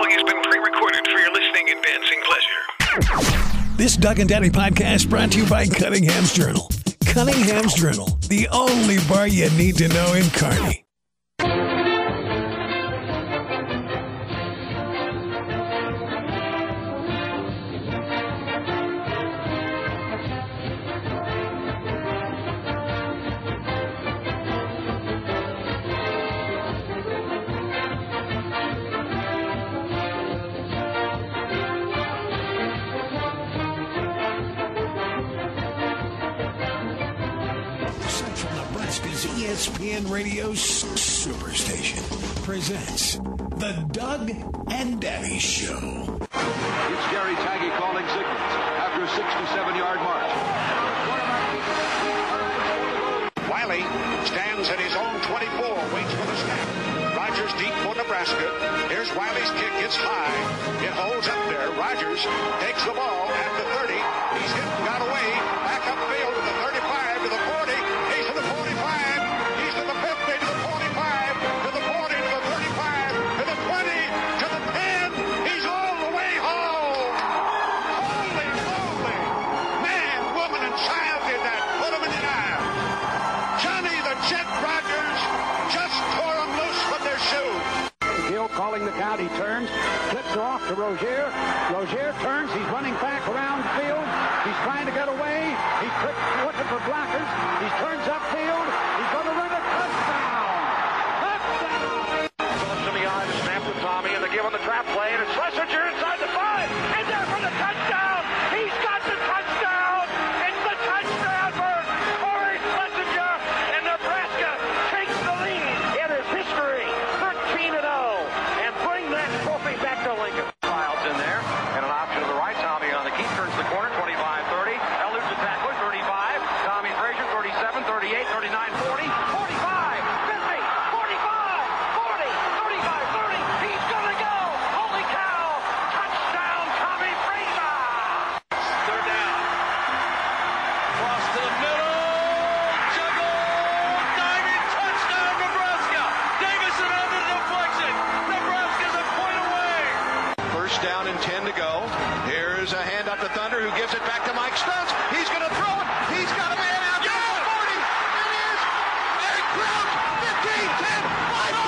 following has been pre-recorded for your listening and dancing pleasure. This Doug and Daddy podcast brought to you by Cunningham's Journal. Cunningham's Journal, the only bar you need to know in Kearney. ESPN Radio Superstation presents The Doug and Daddy Show. It's Gary Taggy calling signals after a 67-yard march. Wiley stands at his own 24, waits for the snap. Rogers deep for Nebraska. Here's Wiley's kick, it's high. It holds up there. Rogers takes the ball at the 30. He's hit and got away. Back upfield to the 35, to the 40. He's to the 45. He's to the 50, to the 45, to the 40, to the 35, to the 20, to the 10. He's all the way home. Holy moly. Man, woman, and child did that. Put him in the aisle. Johnny the Jet Rogers just tore them loose from their shoes. Gill calling the count. He turns, flips her off to Rozier. Rozier turns. He's running back around the field. He's trying to get away. He's looking for blockers. He turns upfield. He's going to run a touchdown. Touchdown! Phillips in the eye to snap with Tommy, and they give on the trap play, and it's Schlesinger inside the 5. And there for the touchdown. He's got the touchdown. It's the touchdown for Corey Schlesinger, and Nebraska takes the lead. It is history, 13-0, and bring that trophy back to Lincoln. Childs in there, and an option to the right. Tommy on the key, turns the corner, 25-30. Eludes the tackler, 35. Tommy Frazier, 37, 38, 39, 40, 45, 50, 45, 40, 35, 30. He's gonna go. Holy cow! Touchdown, Tommy Frazier! They're down. Cross to the middle. Juggle. Diving touchdown, Nebraska. Davison on the deflection. Nebraska's a point away. First down and 10 to go. Here's a hand up to Thunder, who gives it back to Mike Stutz. He's going to throw it. He's got a man out there. 40. It is. Eric Crouch. 15, 10. 5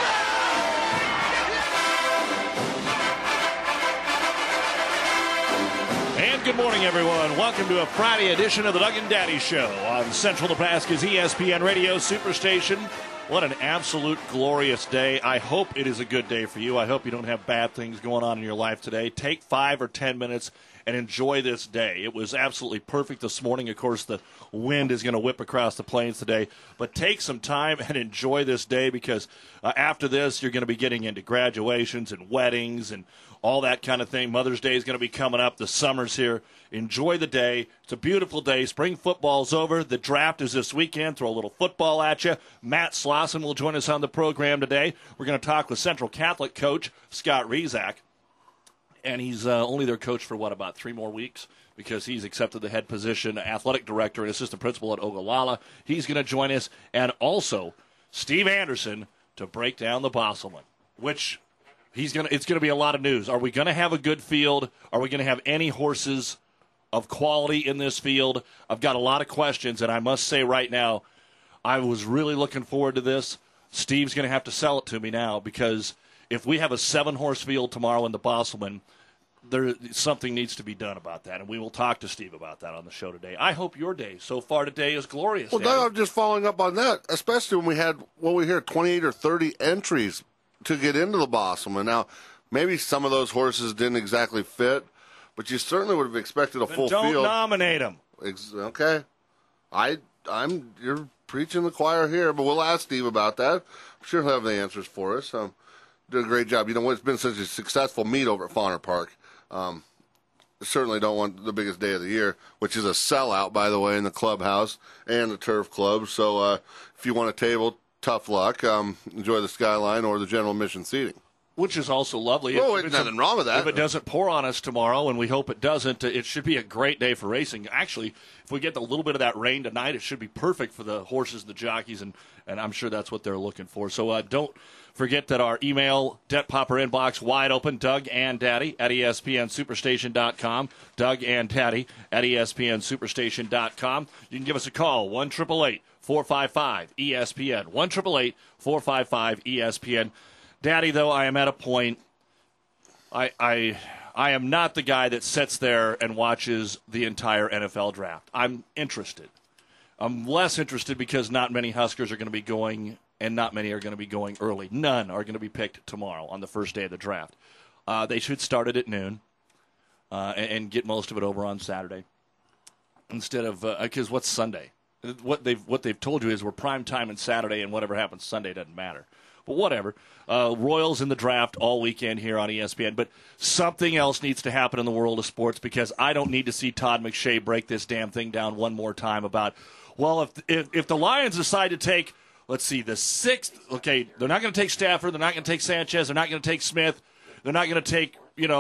touchdown. And good morning, everyone. Welcome to a Friday edition of the Doug and Daddy Show on Central Nebraska's ESPN Radio Superstation. What an absolute glorious day. I hope it is a good day for you. I hope you don't have bad things going on in your life today. Take 5 or 10 minutes and enjoy this day. It was absolutely perfect this morning. Of course, the wind is going to whip across the plains today. But take some time and enjoy this day, because after this, you're going to be getting into graduations and weddings and all that kind of thing. Mother's Day is going to be coming up. The summer's here. Enjoy the day. It's a beautiful day. Spring football's over. The draft is this weekend. Throw a little football at you. Matt Slauson will join us on the program today. We're going to talk with Central Catholic coach Scott Rizak. And he's only their coach for, about 3 more weeks, because he's accepted the head position, athletic director and assistant principal at Ogallala. He's going to join us. And also Steve Anderson to break down the Bosselman, which it's going to be a lot of news. Are we going to have a good field? Are we going to have any horses of quality in this field? I've got a lot of questions, and I must say right now, I was really looking forward to this. Steve's going to have to sell it to me now, because if we have a 7-horse field tomorrow in the Bosselman, something needs to be done about that, and we will talk to Steve about that on the show today. I hope your day so far today is glorious. Well, Doug, I'm just following up on that, especially when we hear 28 or 30 entries to get into the Bosselman. Now, maybe some of those horses didn't exactly fit, but you certainly would have expected a full field. Don't nominate them. Okay. You're preaching the choir here, but we'll ask Steve about that. I'm sure he'll have the answers for us. Did a great job. You know, it's been such a successful meet over at Fauner Park. Certainly don't want the biggest day of the year, which is a sellout, by the way, in the clubhouse and the turf club. So if you want a table, tough luck. Enjoy the skyline or the general admission seating. Which is also lovely. Oh, there's nothing wrong with that. If it doesn't pour on us tomorrow, and we hope it doesn't, it should be a great day for racing. Actually, if we get a little bit of that rain tonight, it should be perfect for the horses and the jockeys, and I'm sure that's what they're looking for. So don't Forget that our email, Debt Popper inbox, wide open, Doug and Daddy at ESPNSuperstation.com. Doug and Daddy at ESPNSuperstation.com. You can give us a call, 1-888-455-ESPN. 1-888-455-ESPN. Daddy, though, I am at a point, I am not the guy that sits there and watches the entire NFL draft. I'm interested. I'm less interested because not many Huskers are going to be going, and not many are going to be going early. None are going to be picked tomorrow on the first day of the draft. They should start it at noon and get most of it over on Saturday instead of because what's Sunday? What they've told you is we're prime time on Saturday, and whatever happens Sunday doesn't matter. But whatever. Royals in the draft all weekend here on ESPN. But something else needs to happen in the world of sports because I don't need to see Todd McShay break this damn thing down one more time about, well, if the Lions decide to take, let's see, the sixth, okay, they're not going to take Stafford, they're not going to take Sanchez, they're not going to take Smith, they're not going to take,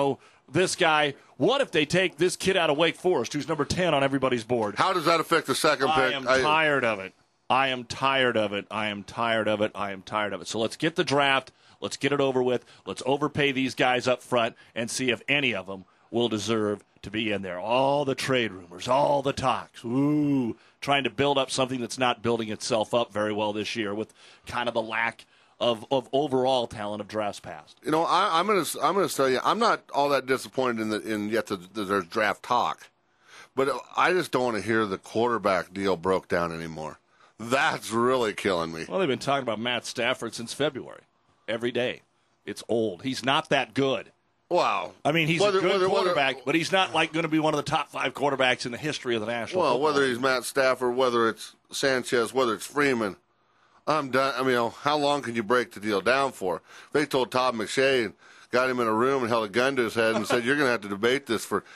this guy. What if they take this kid out of Wake Forest who's number 10 on everybody's board? How does that affect the second pick? I am tired of it. I am tired of it. I am tired of it. I am tired of it. So let's get the draft. Let's get it over with. Let's overpay these guys up front and see if any of them will deserve to be in there. All the trade rumors, all the talks. Ooh, trying to build up something that's not building itself up very well this year with kind of the lack of overall talent of drafts past. I'm gonna tell you, I'm not all that disappointed in yet that there's draft talk, but I just don't want to hear the quarterback deal broke down anymore. That's really killing me. Well, they've been talking about Matt Stafford since February. Every day. It's old. He's not that good. Wow. I mean, he's a good quarterback, but he's not like going to be one of the top 5 quarterbacks in the history of the National Football League. Whether League. he's Matt Stafford, whether it's Sanchez, whether it's Freeman, I'm done. I mean, how long can you break the deal down for? They told Todd McShay and got him in a room and held a gun to his head and said, you're going to have to debate this for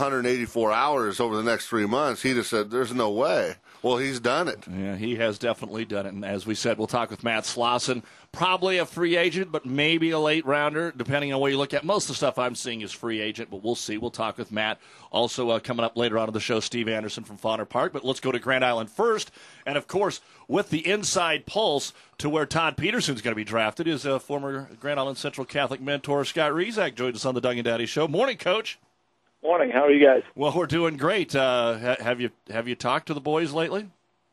184 hours over the next 3 months. He just said, there's no way. Well, he's done it. Yeah, he has definitely done it. And as we said, we'll talk with Matt Slauson. Probably a free agent, but maybe a late rounder, depending on where you look at. Most of the stuff I'm seeing is free agent, but we'll see. We'll talk with Matt. Also coming up later on in the show, Steve Anderson from Fauner Park. But let's go to Grand Island first. And, of course, with the inside pulse to where Todd Peterson's going to be drafted is former Grand Island Central Catholic mentor Scott Rizak joined us on the Doug and Daddy Show. Morning, Coach. Morning. How are you guys? Well, we're doing great. Have you talked to the boys lately?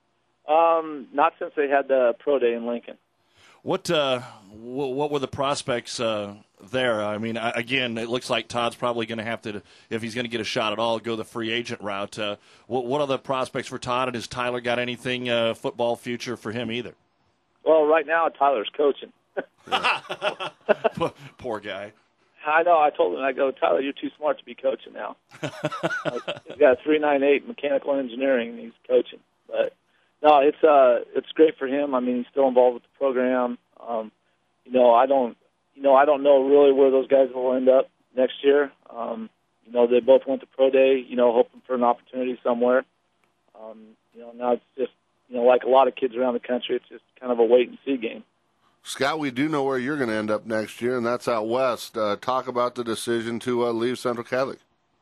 Not since they had the pro day in Lincoln. What were the prospects there? I mean, again, it looks like Todd's probably going to have to, if he's going to get a shot at all, go the free agent route. What are the prospects for Todd, and has Tyler got anything football future for him either? Well, right now Tyler's coaching. Poor guy. I know. I told him, I go, Tyler, you're too smart to be coaching now. He's got a 3.98 mechanical engineering, and he's coaching. But no, it's great for him. I mean, he's still involved with the program. I don't know really where those guys will end up next year. They both went to pro day, hoping for an opportunity somewhere. Now it's just, like a lot of kids around the country, it's just kind of a wait and see game. Scott, we do know where you're going to end up next year, and that's out west. Talk about the decision to leave Central Catholic.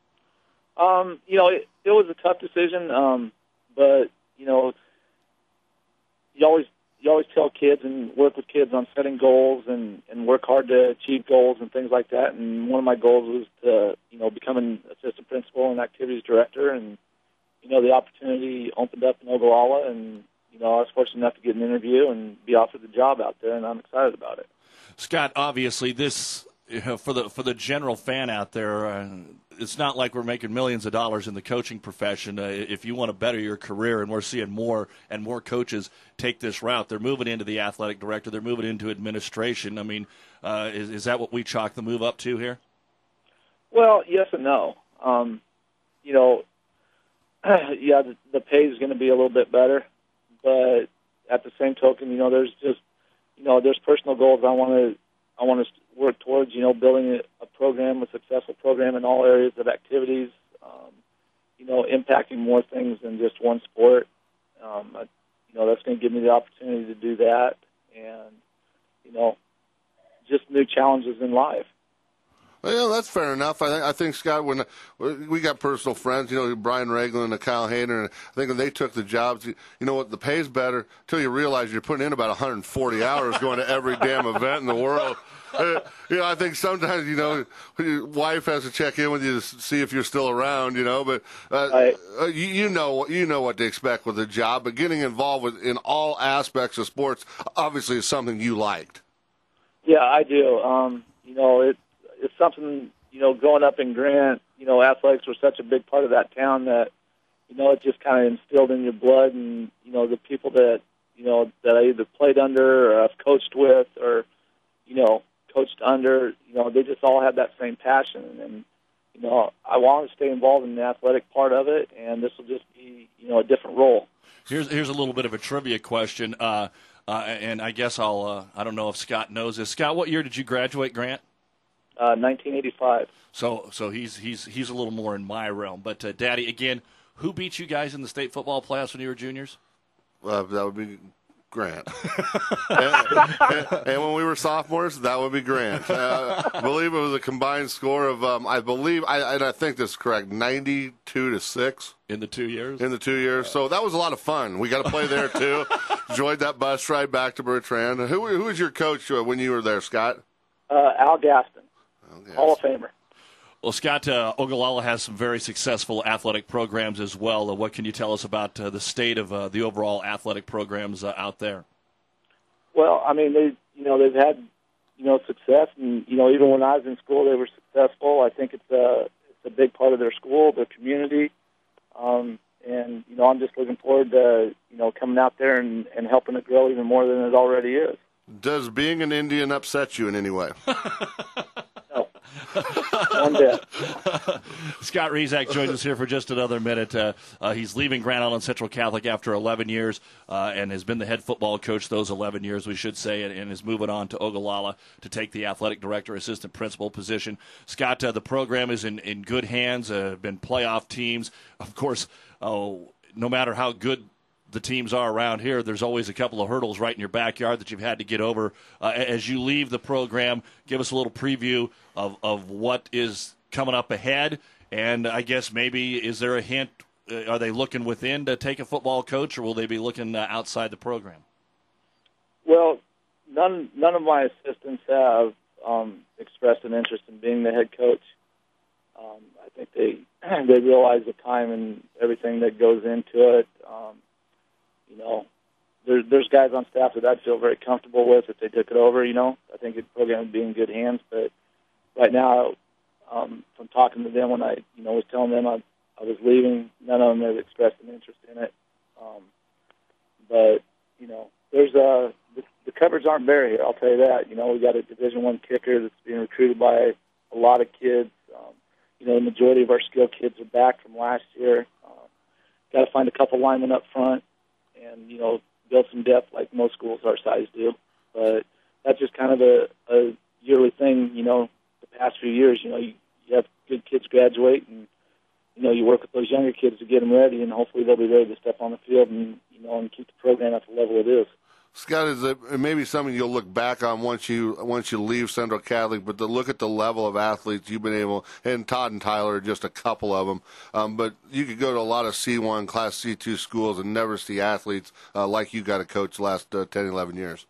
It was a tough decision, but you always tell kids and work with kids on setting goals and work hard to achieve goals and things like that. And one of my goals was to become an assistant principal and activities director, and the opportunity opened up in Ogallala, and I was fortunate enough to get an interview and be offered the job out there, and I'm excited about it. Scott, obviously, this for the general fan out there, it's not like we're making millions of dollars in the coaching profession. If you want to better your career, and we're seeing more and more coaches take this route, they're moving into the athletic director, they're moving into administration. I mean, is that what we chalk the move up to here? Well, yes and no. The pay is going to be a little bit better. But at the same token, there's just, there's personal goals I want to work towards. Building a program, a successful program in all areas of activities. Impacting more things than just one sport. That's going to give me the opportunity to do that, and just new challenges in life. Well, that's fair enough. I think Scott, when we got personal friends, Brian Ragland and Kyle Hayner, and I think when they took the jobs, you know what, the pay's better until you realize you're putting in about 140 hours going to every damn event in the world. I think sometimes, your wife has to check in with you to see if you're still around, but you know what to expect with the job. But getting involved in all aspects of sports obviously is something you liked. Yeah, I do. It's something, growing up in Grant, athletics were such a big part of that town that, it just kind of instilled in your blood, and, the people that, that I either played under or I've coached with or, coached under, they just all had that same passion. And, I want to stay involved in the athletic part of it, and this will just be, a different role. Here's a little bit of a trivia question, and I guess I don't know if Scott knows this. Scott, what year did you graduate, Grant? 1985. So he's a little more in my realm. But, Daddy, again, who beat you guys in the state football playoffs when you were juniors? That would be Grant. and when we were sophomores, that would be Grant. I believe it was a combined score of, I think this is correct, 92-6. In the 2 years? In the 2 years. So that was a lot of fun. We got to play there, too. Enjoyed that bus ride back to Bertrand. Who was your coach when you were there, Scott? Al Gaston. Hall of Famer. Well, Scott, Ogallala has some very successful athletic programs as well. What can you tell us about the state of the overall athletic programs out there? Well, I mean, they've had success, and even when I was in school, they were successful. I think it's a big part of their school, their community, and I'm just looking forward to coming out there and helping it grow even more than it already is. Does being an Indian upset you in any way? No. One bit. Scott Rizak joins us here for just another minute. He's leaving Grand Island Central Catholic after 11 years and has been the head football coach those 11 years, we should say, and is moving on to Ogallala to take the athletic director, assistant principal position. Scott, the program is in good hands, been playoff teams. Of course, no matter how good the teams are around here, there's always a couple of hurdles right in your backyard that you've had to get over. As you leave the program, give us a little preview of what is coming up ahead, and I guess maybe is there a hint, are they looking within to take a football coach, or will they be looking outside the program? Well, none of my assistants have expressed an interest in being the head coach. I think they realize the time and everything that goes into it. There's guys on staff that I'd feel very comfortable with if they took it over. I think the program would be in good hands. But right now, from talking to them when I was telling them I was leaving, none of them have expressed an interest in it. But there's the cupboards aren't bare here. I'll tell you that. We got a Division I kicker that's being recruited by a lot of kids. The majority of our skilled kids are back from last year. Got to find a couple linemen up front. And, build some depth like most schools our size do. But that's just kind of a yearly thing, the past few years. You have good kids graduate, and, you work with those younger kids to get them ready, and hopefully they'll be ready to step on the field and keep the program at the level it is. Scott, is it maybe something you'll look back on once you leave Central Catholic, but to look at the level of athletes you've been able, and Todd and Tyler are just a couple of them, but you could go to a lot of C1, Class C2 schools and never see athletes like you got to coach the last 10, 11 years.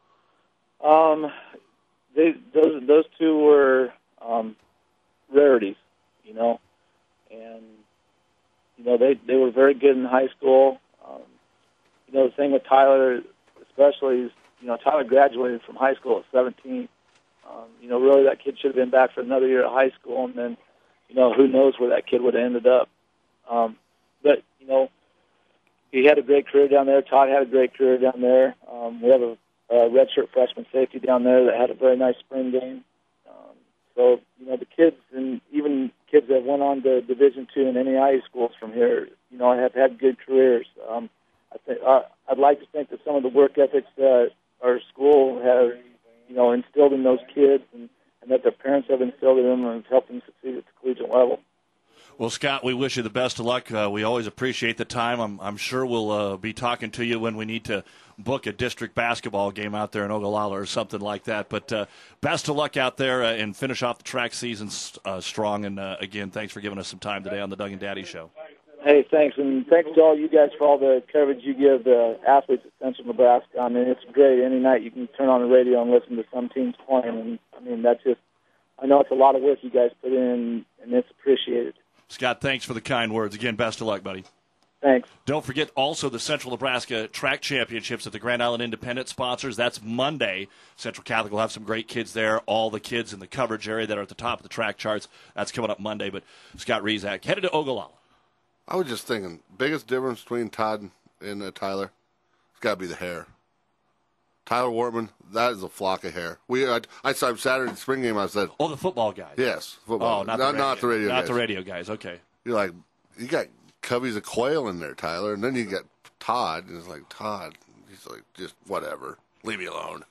Those two were rarities, and, they were very good in high school. The thing with Tyler, especially, is, Tyler graduated from high school at 17. Really that kid should have been back for another year at high school, and then, who knows where that kid would have ended up. But, he had a great career down there. Todd had a great career down there. We have a redshirt freshman safety down there that had a very nice spring game. So, the kids, and even kids that went on to Division II and NAIA schools from here, have had good careers. I'd like to think that some of the work ethics that our school has, instilled in those kids and that their parents have instilled in them and helped them succeed at the collegiate level. Well, Scott, we wish you the best of luck. We always appreciate the time. I'm sure we'll be talking to you when we need to book a district basketball game out there in Ogallala or something like that. But best of luck out there and finish off the track season strong. And, again, thanks for giving us some time today on the Doug and Daddy Show. Hey, thanks. And thanks to all you guys for all the coverage you give the athletes at Central Nebraska. I mean, it's great. Any night you can turn on the radio and listen to some teams playing. And, I mean, that's just – I know it's a lot of work you guys put in, and it's appreciated. Scott, thanks for the kind words. Again, best of luck, buddy. Thanks. Don't forget also the Central Nebraska Track Championships at the Grand Island Independent sponsors. That's Monday. Central Catholic will have some great kids there. All the kids in the coverage area that are at the top of the track charts. That's coming up Monday. But Scott Rizak headed to Ogallala. I was just thinking, biggest difference between Todd and Tyler, it's got to be the hair. Tyler Wortman, that is a flock of hair. I saw him Saturday spring game. I said, "Oh, the football guys." Yes, football. Oh, not the radio guys. Not the radio guys. Okay. You're like, you got coveys of quail in there, Tyler, and then you got Todd, and it's like Todd. He's like, just whatever, leave me alone.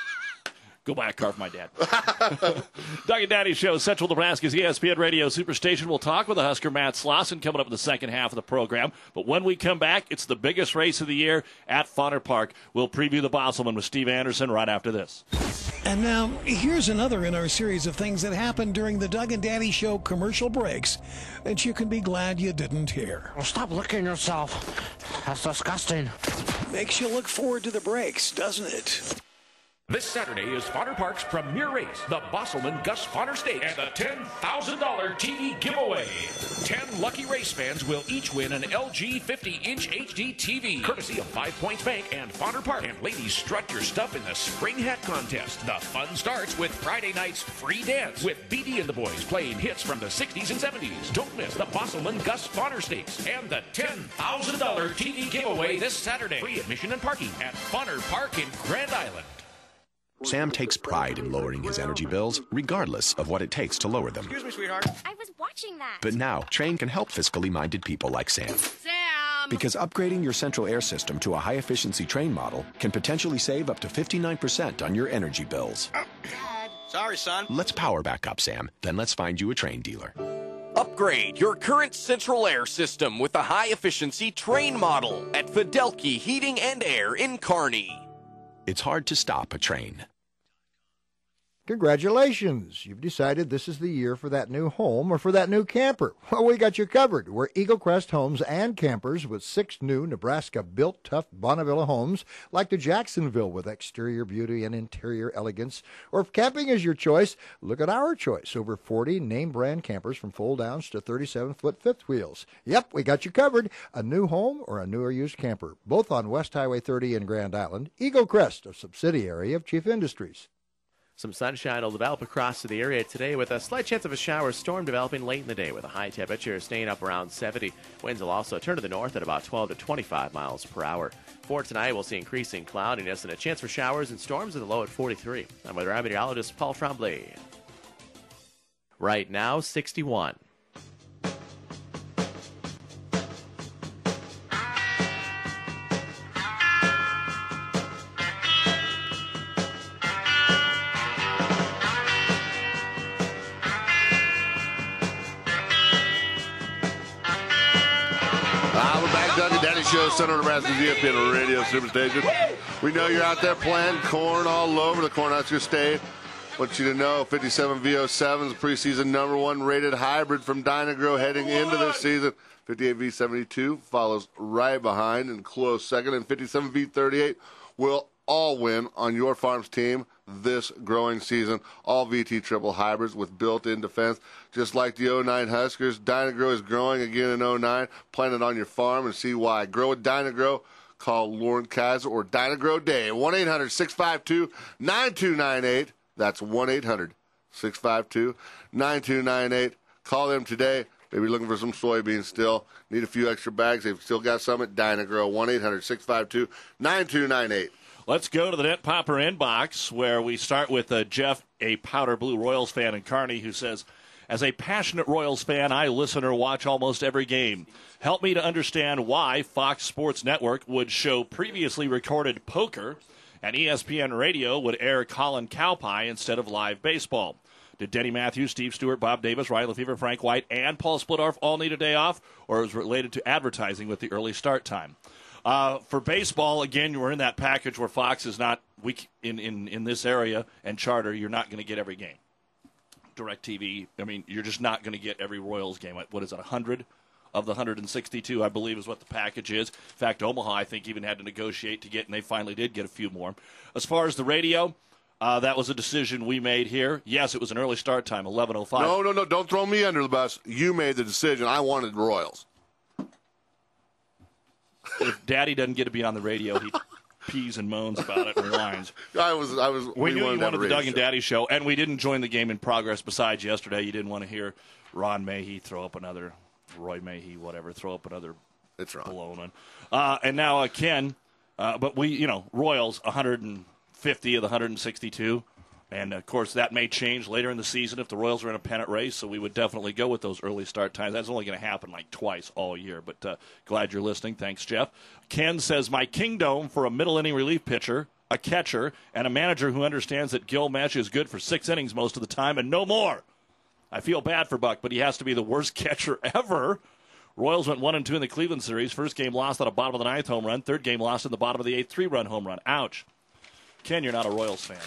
Go buy a car for my dad. Doug and Daddy Show, Central Nebraska's ESPN Radio Superstation. We'll talk with the Husker Matt Slauson coming up in the second half of the program. But when we come back, it's the biggest race of the year at Fauner Park. We'll preview the Bosselman with Steve Anderson right after this. And now, here's another in our series of things that happened during the Doug and Daddy Show commercial breaks that you can be glad you didn't hear. Well, stop licking yourself. That's disgusting. Makes you look forward to the breaks, doesn't it? This Saturday is Fauner Park's premier race, the Bosselman Gus Fauner Stakes, and the $10,000 TV giveaway. 10 lucky race fans will each win an LG 50-inch HD TV, courtesy of 5 Points Bank and Fauner Park. And ladies, strut your stuff in the Spring Hat Contest. The fun starts with Friday night's free dance, with BD and the boys playing hits from the 60s and 70s. Don't miss the Bosselman Gus Fauner Stakes and the $10,000 TV giveaway this Saturday. Free admission and parking at Fauner Park in Grand Island. Sam takes pride in lowering his energy bills, regardless of what it takes to lower them. Excuse me, sweetheart. I was watching that. But now, Trane can help fiscally minded people like Sam. Sam! Because upgrading your central air system to a high-efficiency Trane model can potentially save up to 59% on your energy bills. Dad. Sorry, son. Let's power back up, Sam. Then let's find you a Trane dealer. Upgrade your current central air system with a high-efficiency Trane model at Fidelki Heating and Air in Kearney. It's hard to stop a Trane. Congratulations! You've decided this is the year for that new home or for that new camper. Well, we got you covered. We're Eagle Crest Homes and Campers with 6 new Nebraska-built tough Bonneville homes like the Jacksonville with exterior beauty and interior elegance. Or if camping is your choice, look at our choice. Over 40 name-brand campers from fold-downs to 37-foot fifth wheels. Yep, we got you covered. A new home or a new or used camper, both on West Highway 30 in Grand Island. Eagle Crest, a subsidiary of Chief Industries. Some sunshine will develop across the area today with a slight chance of a shower storm developing late in the day with a high temperature staying up around 70. Winds will also turn to the north at about 12 to 25 miles per hour. For tonight, we'll see increasing cloudiness and a chance for showers and storms with a low at 43. I'm weather meteorologist Paul Tremblay. Right now, 61. Show, Central Nebraska's ESPN Radio Superstation. We know you're out there planting corn all over the Cornhusker State. Want you to know 57 V07's preseason #1 rated hybrid from Dyna-Gro heading into this season. 58 V72 follows right behind in close second, and 57 V38 will all win on your farm's team this growing season. All VT triple hybrids with built-in defense. Just like the 09 Huskers, Dyna-Gro is growing again in 09. Plant it on your farm and see why. Grow with Dyna-Gro. Call Lauren Kaiser or Dyna-Gro Day. 1-800-652-9298. That's 1-800-652-9298. Call them today. Maybe looking for some soybeans still. Need a few extra bags. They've still got some at Dyna-Gro. 1-800-652-9298. Let's go to the Net Popper inbox, where we start with Jeff, a Powder Blue Royals fan in Kearney, who says, as a passionate Royals fan, I listen or watch almost every game. Help me to understand why Fox Sports Network would show previously recorded poker and ESPN Radio would air Colin Cowpie instead of live baseball. Did Denny Matthews, Steve Stewart, Bob Davis, Ryan Lefevre, Frank White, and Paul Splittorff all need a day off, or is it related to advertising with the early start time? For baseball, again, we're in that package where Fox is not weak in this area, and Charter, you're not going to get every game. DirecTV, I mean, you're just not going to get every Royals game. What is it, 100 of the 162, I believe, is what the package is. In fact, Omaha, I think, even had to negotiate to get, and they finally did get a few more. As far as the radio, that was a decision we made here. Yes, it was an early start time, 11:05. No, don't throw me under the bus. You made the decision. I wanted the Royals. If Daddy doesn't get to be on the radio, he pees and moans about it and whines. We knew you wanted the Doug and show. Daddy show, and we didn't join the game in progress. Besides yesterday, you didn't want to hear Ron Mahey throw up another, Roy Mahey, whatever, throw up another blown one. And now Ken, but we, Royals, 150 of the 162. And, of course, that may change later in the season if the Royals are in a pennant race, so we would definitely go with those early start times. That's only going to happen like twice all year, but glad you're listening. Thanks, Jeff. Ken says, my kingdom for a middle-inning relief pitcher, a catcher, and a manager who understands that Gil Mesh is good for 6 innings most of the time and no more. I feel bad for Buck, but he has to be the worst catcher ever. Royals went 1-2 in the Cleveland series. First game lost on a bottom of the 9th home run. Third game lost in the bottom of the 8th 3-run home run. Ouch. Ken, you're not a Royals fan.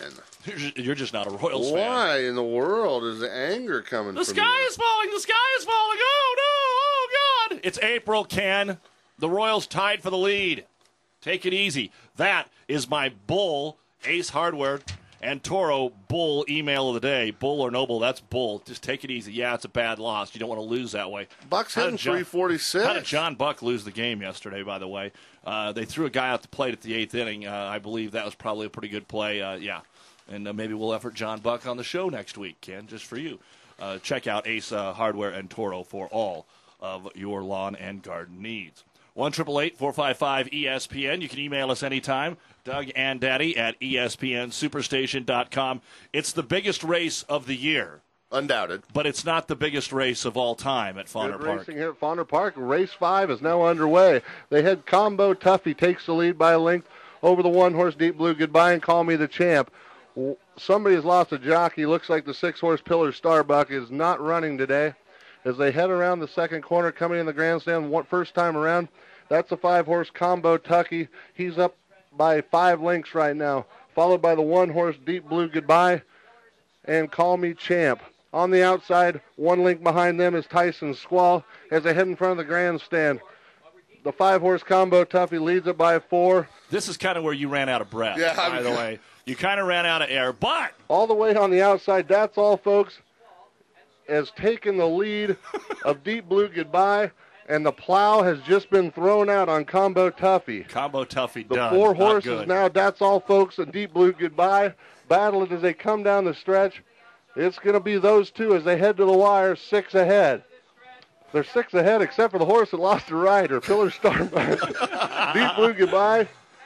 Ken. You're just not a Royals fan. Why in the world is the anger coming The from sky you? is falling. The sky is falling. Oh, no. Oh, God. It's April, Ken. The Royals tied for the lead. Take it easy. That is my Bull, Ace Hardware, and Toro Bull email of the day. Bull or Noble, that's Bull. Just take it easy. Yeah, it's a bad loss. You don't want to lose that way. Buck's hitting 346. How did John Buck lose the game yesterday, by the way? They threw a guy out the plate at the 8th inning. I believe that was probably a pretty good play. Yeah. And maybe we'll effort John Buck on the show next week, Ken, just for you. Check out Ace Hardware and Toro for all of your lawn and garden needs. 1-888-455-ESPN. You can email us anytime. Doug and Daddy at ESPNSuperstation.com. It's the biggest race of the year. Undoubted. But it's not the biggest race of all time at Fauner Good Park. racing here at Fauner Park. Race 5 is now underway. They head Combo Tuffy takes the lead by a length over the one-horse Deep Blue Goodbye and Call Me the Champ. Somebody has lost a jockey. Looks like the 6-horse Pillar Starbuck is not running today. As they head around the second corner, coming in the grandstand first time around, that's a 5-horse Combo Tucky. He's up by 5 lengths right now, followed by the 1-horse Deep Blue Goodbye and Call Me Champ. On the outside, 1 length behind them is Tyson Squall as they head in front of the grandstand. The 5-horse Combo Tuffy leads it by 4. This is kind of where you ran out of breath, Yeah, by the way. You kind of ran out of air, but all the way on the outside, that's all, folks, has taken the lead of Deep Blue Goodbye, and the plow has just been thrown out on Combo Tuffy. Combo Tuffy The done. 4 Not horses good. now, that's all, folks, and Deep Blue Goodbye battle it as they come down the stretch. It's going to be those two as they head to the wire, 6 ahead. They're 6 ahead except for the horse that lost the rider, Pillar Starbuck. Deep Blue Goodbye.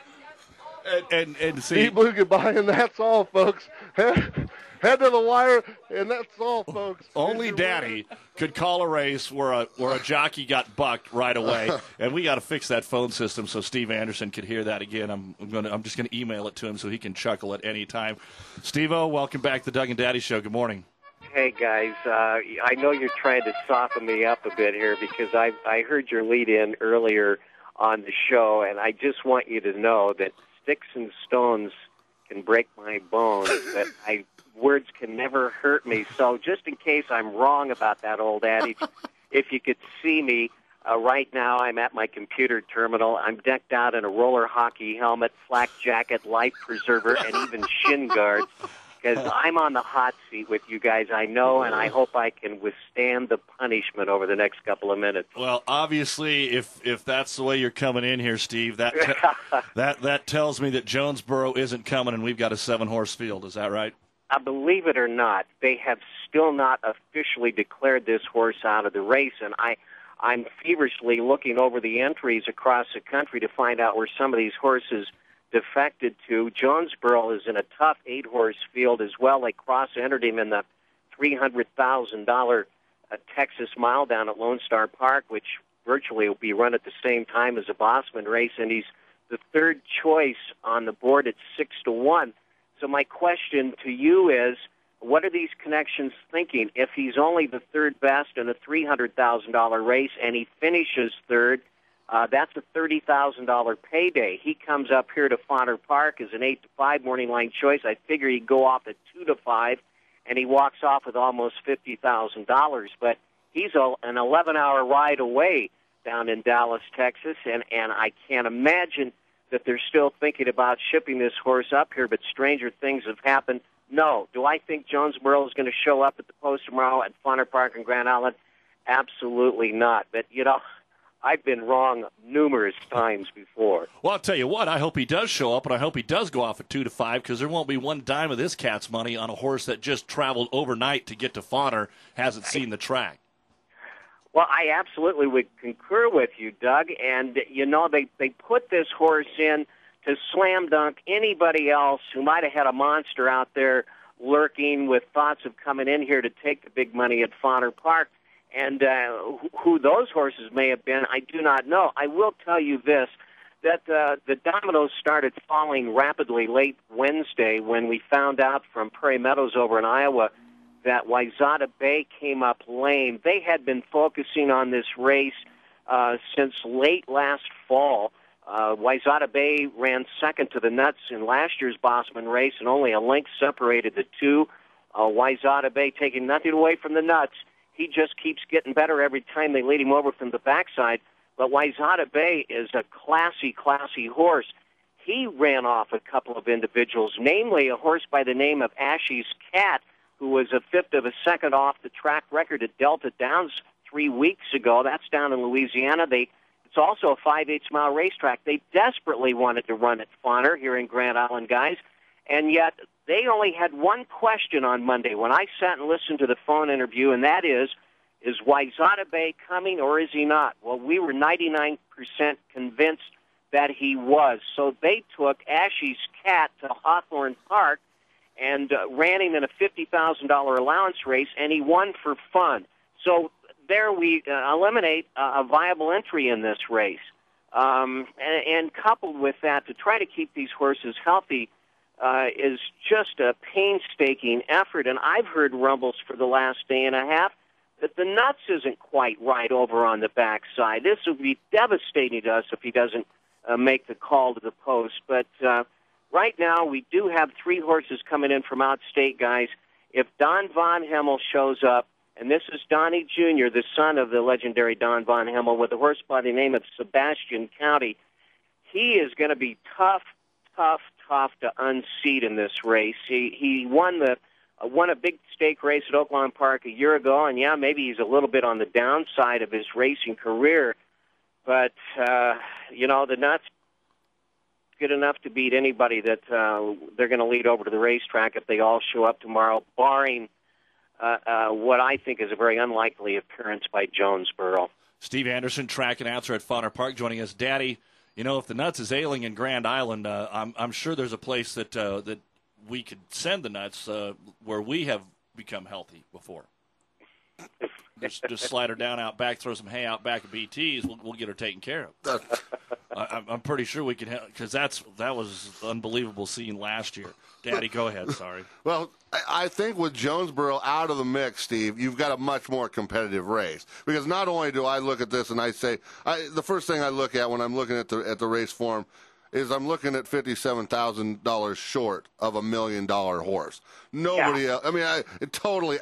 And see, Deep Blue Goodbye, and that's all, folks. Head to the wire, and that's all, folks. only Daddy could call a race where a jockey got bucked right away, and we got to fix that phone system so Steve Anderson could hear that again. I'm just gonna email it to him so he can chuckle at any time. Steve-O, welcome back to the Doug and Daddy Show. Good morning. Hey, guys. I know you're trying to soften me up a bit here because I heard your lead-in earlier on the show, and I just want you to know that sticks and stones can break my bones, but words can never hurt me. So just in case I'm wrong about that old adage, if you could see me, right now I'm at my computer terminal. I'm decked out in a roller hockey helmet, flak jacket, life preserver, and even shin guards. Because I'm on the hot seat with you guys, I know, and I hope I can withstand the punishment over the next couple of minutes. Well, obviously, if that's the way you're coming in here, Steve, that tells me that Jonesboro isn't coming, and we've got a 7-horse field. Is that right? Believe it or not, they have still not officially declared this horse out of the race, and I'm feverishly looking over the entries across the country to find out where some of these horses defected to. Jonesboro is in a tough 8-horse field as well. They cross-entered him in the $300,000 Texas Mile down at Lone Star Park, which virtually will be run at the same time as a Bosman race, and he's the 3rd choice on the board at 6-1. So my question to you is, What are these connections thinking? If he's only the third best in a $300,000 race and he finishes third, that's a $30,000 payday. He comes up here to Fodder Park as an 8-5 morning line choice. I figure he'd go off at 2-5, and he walks off with almost $50,000. But he's an 11-hour ride away down in Dallas, Texas, and I can't imagine that they're still thinking about shipping this horse up here, but stranger things have happened. No. Do I think Jonesboro is going to show up at the post tomorrow at Fodder Park in Grand Island? Absolutely not. But, I've been wrong numerous times before. Well, I'll tell you what, I hope he does show up, and I hope he does go off at 2-5, because there won't be one dime of this cat's money on a horse that just traveled overnight to get to Fodder, hasn't seen the track. Well, I absolutely would concur with you, Doug. And, they put this horse in to slam dunk anybody else who might have had a monster out there lurking with thoughts of coming in here to take the big money at Fodder Park. And who those horses may have been, I do not know. I will tell you this, that the dominoes started falling rapidly late Wednesday when we found out from Prairie Meadows over in Iowa that Wayzata Bay came up lame. They had been focusing on this race since late last fall. Wayzata Bay ran second to the Nuts in last year's Bosman race, and only a length separated the two. Wayzata Bay, taking nothing away from the Nuts, he just keeps getting better every time they lead him over from the backside. But Wayzata Bay is a classy horse. He ran off a couple of individuals, namely a horse by the name of Ashy's Cat, who was a fifth of a second off the track record at Delta Downs 3 weeks ago. That's down in Louisiana. It's also a 5/8 mile racetrack. They desperately wanted to run at Fodder here in Grand Island, guys, and yet they only had one question on Monday when I sat and listened to the phone interview, and that is Wayzata Bay coming or is he not? Well, we were 99% convinced that he was. So they took Ashy's Cat to Hawthorne Park and ran him in a $50,000 allowance race, and he won for fun. So there we eliminate a viable entry in this race. And coupled with that, to try to keep these horses healthy is just a painstaking effort. And I've heard rumbles for the last day and a half that the Nuts isn't quite right over on the backside. This would be devastating to us if he doesn't make the call to the post. But right now, we do have 3 horses coming in from outstate, guys. If Don Von Hemmel shows up, and this is Donnie Jr., the son of the legendary Don Von Hemmel, with a horse by the name of Sebastian County, he is going to be tough to unseat in this race. He won a big stake race at Oaklawn Park a year ago, and yeah, maybe he's a little bit on the downside of his racing career, but the Nuts good enough to beat anybody that they're going to lead over to the racetrack if they all show up tomorrow, barring what I think is a very unlikely appearance by Jonesboro. Steve Anderson, track announcer at Fodder Park, joining us. Daddy, if the Nuts is ailing in Grand Island, I'm sure there's a place that we could send the Nuts where we have become healthy before. Just slide her down out back, throw some hay out back at BT's. We'll get her taken care of. I'm pretty sure we can, because that was unbelievable scene last year. Daddy, go ahead. Sorry. Well, I think with Jonesboro out of the mix, Steve, you've got a much more competitive race. Because not only do I look at this and I say, the first thing I look at when I'm looking at the race form is I'm looking at $57,000 short of $1 million horse. Nobody else. I mean, it totally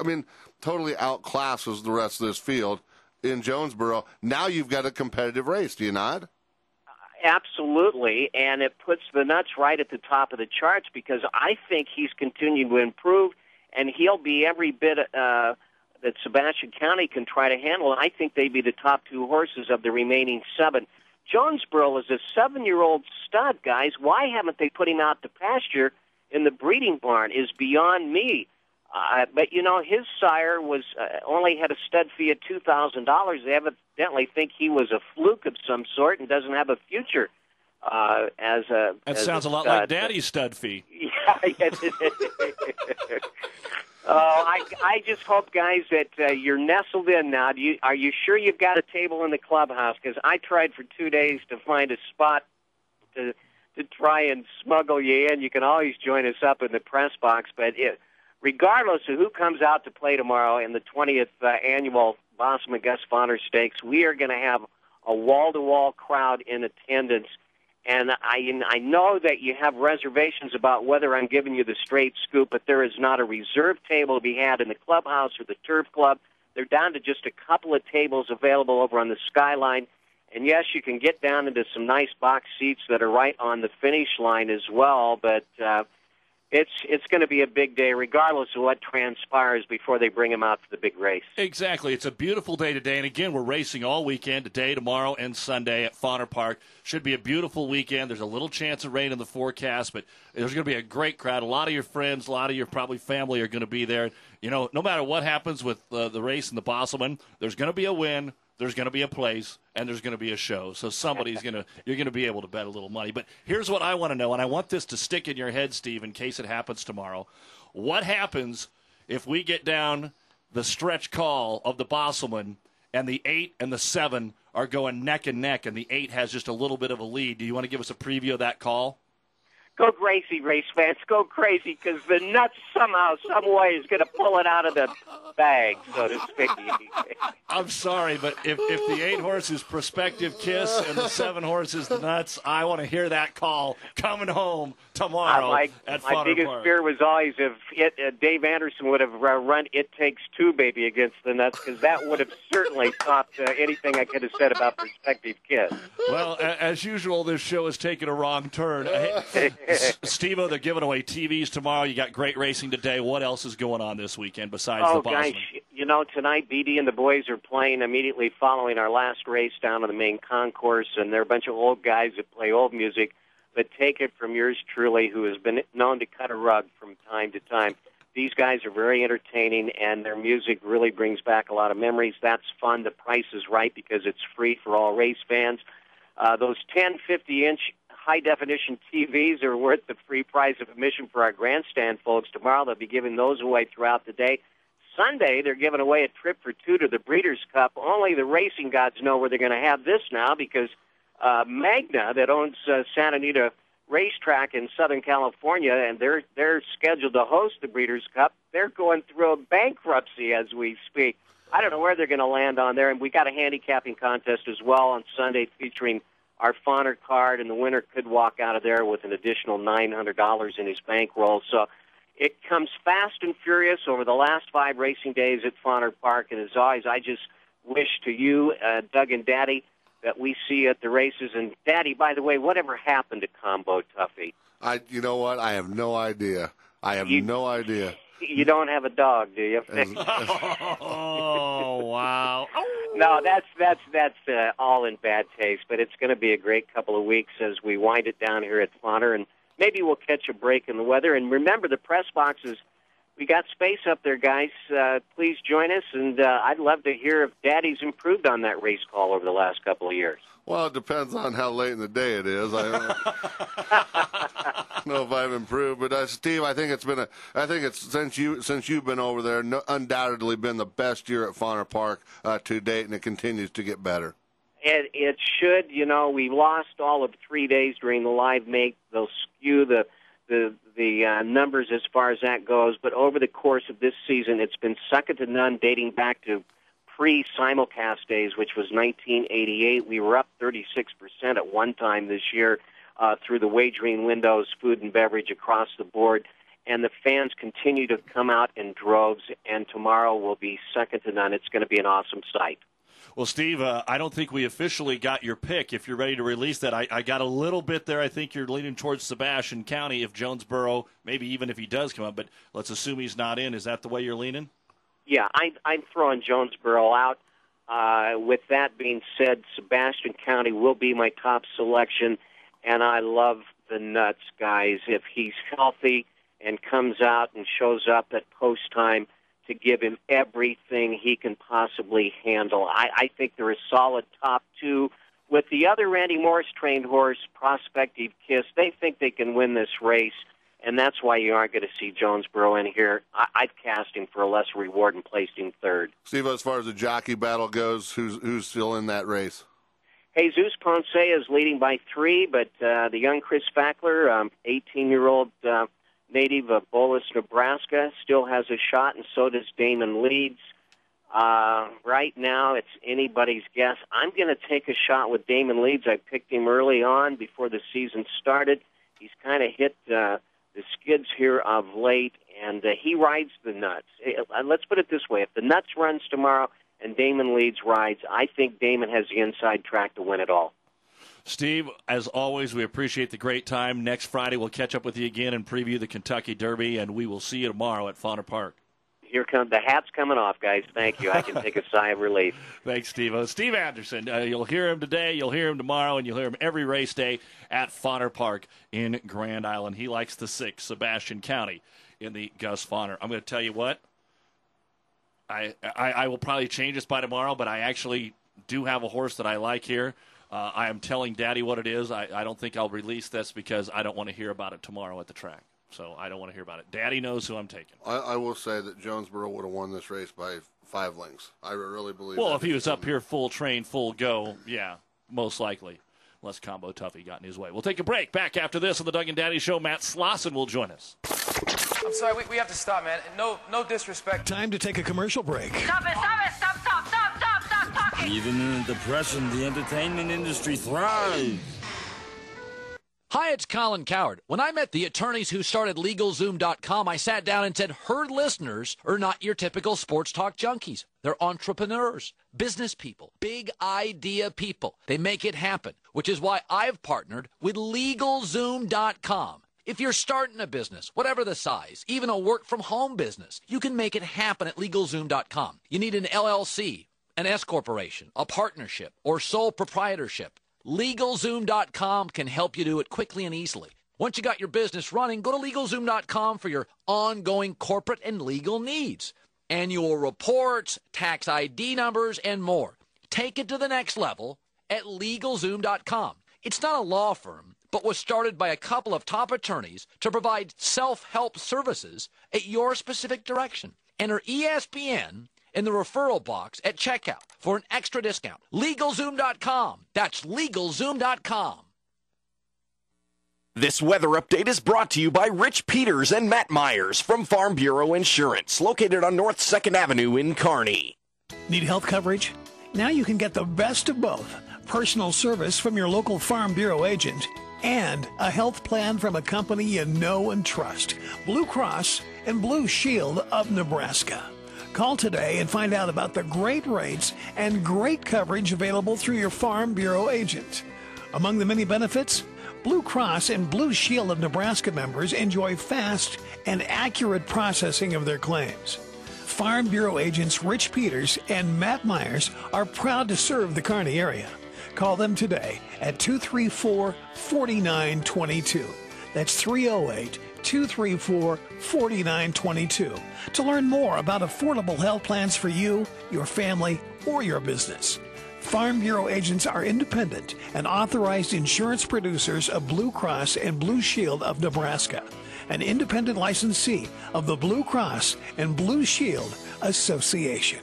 outclasses the rest of this field in Jonesboro. Now you've got a competitive race, do you not? Absolutely, and it puts the Nuts right at the top of the charts because I think he's continuing to improve, and he'll be every bit that Sebastian County can try to handle. I think they'd be the top 2 horses of the remaining 7. Jonesboro is a 7-year-old stud, guys. Why haven't they put him out to pasture in the breeding barn is beyond me. But, his sire was only had a stud fee of $2,000. They evidently think he was a fluke of some sort and doesn't have a future as a That sounds a lot like Daddy's stud fee. Yeah. I just hope, guys, that you're nestled in now. Are you sure you've got a table in the clubhouse? Because I tried for 2 days to find a spot to try and smuggle you in. You can always join us up in the press box, but regardless of who comes out to play tomorrow in the 20th annual Bosselman Gus Vonner Stakes, we are going to have a wall-to-wall crowd in attendance. And I know that you have reservations about whether I'm giving you the straight scoop, but there is not a reserve table to be had in the clubhouse or the turf club. They're down to just a couple of tables available over on the Skyline. And, yes, you can get down into some nice box seats that are right on the finish line as well, but it's going to be a big day regardless of what transpires before they bring him out to the big race. Exactly. It's a beautiful day today. And, again, we're racing all weekend, today, tomorrow, and Sunday at Fauner Park. Should be a beautiful weekend. There's a little chance of rain in the forecast, but there's going to be a great crowd. A lot of your friends, a lot of your probably family are going to be there. You know, no matter what happens with the race in the Bosselman, there's going to be a win. There's going to be a place, and there's going to be a show. So you're going to be able to bet a little money. But here's what I want to know, and I want this to stick in your head, Steve, in case it happens tomorrow. What happens if we get down the stretch call of the Bosselman and the 8 and the 7 are going neck and neck, and the 8 has just a little bit of a lead? Do you want to give us a preview of that call? Go crazy, race fans. Go crazy, because the nuts somehow, some way is going to pull it out of the bag, so to speak. I'm sorry, but if the 8 horse is Prospective Kiss and the 7 horse is the Nuts, I want to hear that call coming home tomorrow at Fauner Park. My biggest fear was always if Dave Anderson would have run It Takes Two, baby, against the Nuts, because that would have certainly topped anything I could have said about Prospective Kiss. Well, as usual, this show has taken a wrong turn. Steve-O, they're giving away TVs tomorrow. You got great racing today. What else is going on this weekend besides the Bosselman? Oh, gosh, you know, tonight BD and the boys are playing immediately following our last race down on the main concourse, and they're a bunch of old guys that play old music, but take it from yours truly, who has been known to cut a rug from time to time. These guys are very entertaining, and their music really brings back a lot of memories. That's fun. The price is right because it's free for all race fans. Those 10, 50-inch high-definition TVs are worth the free price of admission for our grandstand folks. Tomorrow they'll be giving those away throughout the day. Sunday they're giving away a trip for 2 to the Breeders' Cup. Only the racing gods know where they're going to have this now, because Magna, that owns Santa Anita Racetrack in Southern California, and they're scheduled to host the Breeders' Cup. They're going through a bankruptcy as we speak. I don't know where they're going to land on there, and we got a handicapping contest as well on Sunday featuring our Fauner card, and the winner could walk out of there with an additional $900 in his bankroll. So it comes fast and furious over the last 5 racing days at Fauner Park, and as always, I just wish to you, Doug and Daddy, that we see you at the races. And Daddy, by the way, whatever happened to Combo Tuffy? You know what? I have no idea. No idea. You don't have a dog, do you? Oh, wow. No, that's all in bad taste, but it's going to be a great couple of weeks as we wind it down here at Fauner, and maybe we'll catch a break in the weather. And remember, the press boxes, we got space up there, guys. Please join us, and I'd love to hear if Daddy's improved on that race call over the last couple of years. Well, it depends on how late in the day it is. I don't know if I've improved, but Steve, I think it's since you've been over there, undoubtedly been the best year at Fauner Park to date, and it continues to get better. It should. You know, we lost all of 3 days during the live make. They'll skew the numbers as far as that goes, but over the course of this season, it's been second to none, dating back to pre-simulcast days, which was 1988. We were up 36% at one time this year through the wagering windows, food and beverage across the board, and the fans continue to come out in droves, and tomorrow will be second to none. It's going to be an awesome sight. Well, Steve, I don't think we officially got your pick. If you're ready to release that, I got a little bit there. I think you're leaning towards Sebastian County if Jonesboro, maybe even if he does come up, but let's assume he's not in. Is that the way you're leaning? Yeah, I'm throwing Jonesboro out. With that being said, Sebastian County will be my top selection, and I love the Nuts, guys. If he's healthy and comes out and shows up at post time, to give him everything he can possibly handle. I think they're a solid top 2. With the other Randy Morris-trained horse, Prospective Kiss, they think they can win this race, and that's why you aren't going to see Jonesboro in here. I'd cast him for a lesser reward and placed him third. Steve, as far as the jockey battle goes, who's still in that race? Jesus Ponce is leading by 3, but the young Chris Fackler, 18-year-old native of Bolus, Nebraska, still has a shot, and so does Damon Leeds. Right now, it's anybody's guess. I'm going to take a shot with Damon Leeds. I picked him early on before the season started. He's kind of hit the skids here of late, and he rides the nuts. Let's put it this way. If the nuts runs tomorrow and Damon Leeds rides, I think Damon has the inside track to win it all. Steve, as always, we appreciate the great time. Next Friday, we'll catch up with you again and preview the Kentucky Derby, and we will see you tomorrow at Fauner Park. Here comes the hat's coming off, guys. Thank you. I can take a sigh of relief. Thanks, Steve. Steve Anderson. You'll hear him today, you'll hear him tomorrow, and you'll hear him every race day at Fauner Park in Grand Island. He likes the 6, Sebastian County, in the Gus Fauner. I'm going to tell you what. I will probably change this by tomorrow, but I actually do have a horse that I like here. I am telling Daddy what it is. I don't think I'll release this because I don't want to hear about it tomorrow at the track. So I don't want to hear about it. Daddy knows who I'm taking. I will say that Jonesboro would have won this race by 5 lengths. I really believe Well, that. if he was up here full train, full go, yeah, most likely. Unless Combo Tuffy got in his way. We'll take a break. Back after this on the Doug and Daddy Show, Matt Slauson will join us. I'm sorry, we have to stop, man. No disrespect. Time to take a commercial break. Stop talking. Even in the Depression, the entertainment industry thrives. Hi, it's Colin Coward. When I met the attorneys who started LegalZoom.com, I sat down and said, herd listeners are not your typical sports talk junkies. They're entrepreneurs, business people, big idea people. They make it happen, which is why I've partnered with LegalZoom.com. If you're starting a business, whatever the size, even a work-from-home business, you can make it happen at LegalZoom.com. You need an LLC, an S corporation, a partnership, or sole proprietorship. LegalZoom.com can help you do it quickly and easily. Once you got your business running, go to LegalZoom.com for your ongoing corporate and legal needs. Annual reports, tax ID numbers, and more. Take it to the next level at LegalZoom.com. It's not a law firm, but was started by a couple of top attorneys to provide self-help services at your specific direction. Enter ESPN in the referral box at checkout for an extra discount. LegalZoom.com. That's LegalZoom.com. This weather update is brought to you by Rich Peters and Matt Myers from Farm Bureau Insurance, located on North 2nd Avenue in Kearney. Need health coverage? Now you can get the best of both. Personal service from your local Farm Bureau agent and a health plan from a company you know and trust. Blue Cross and Blue Shield of Nebraska. Call today and find out about the great rates and great coverage available through your Farm Bureau agent. Among the many benefits, Blue Cross and Blue Shield of Nebraska members enjoy fast and accurate processing of their claims. Farm Bureau agents Rich Peters and Matt Myers are proud to serve the Kearney area. Call them today at 234-4922. That's 308-234-4922 to learn more about affordable health plans for you, your family, or your business. Farm Bureau agents are independent and authorized insurance producers of Blue Cross and Blue Shield of Nebraska, an independent licensee of the Blue Cross and Blue Shield Association.